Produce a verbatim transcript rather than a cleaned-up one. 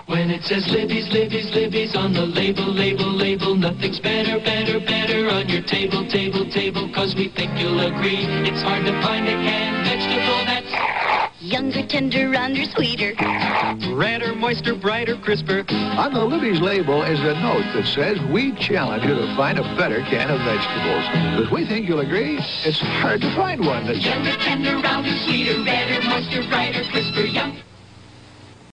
When it says Libby's, Libby's, Libby's on the label, label, label, nothing's better, better, better on your table, table, table, cause we think you'll agree. It's hard to find a canned vegetable that's younger, tender, rounder, sweeter, redder, moister, brighter, crisper. On the Libby's label is a note that says we challenge you to find a better can of vegetables. Because we think you'll agree, it's hard to find one that's younger, tender, rounder, sweeter, redder, moister, brighter, crisper, young.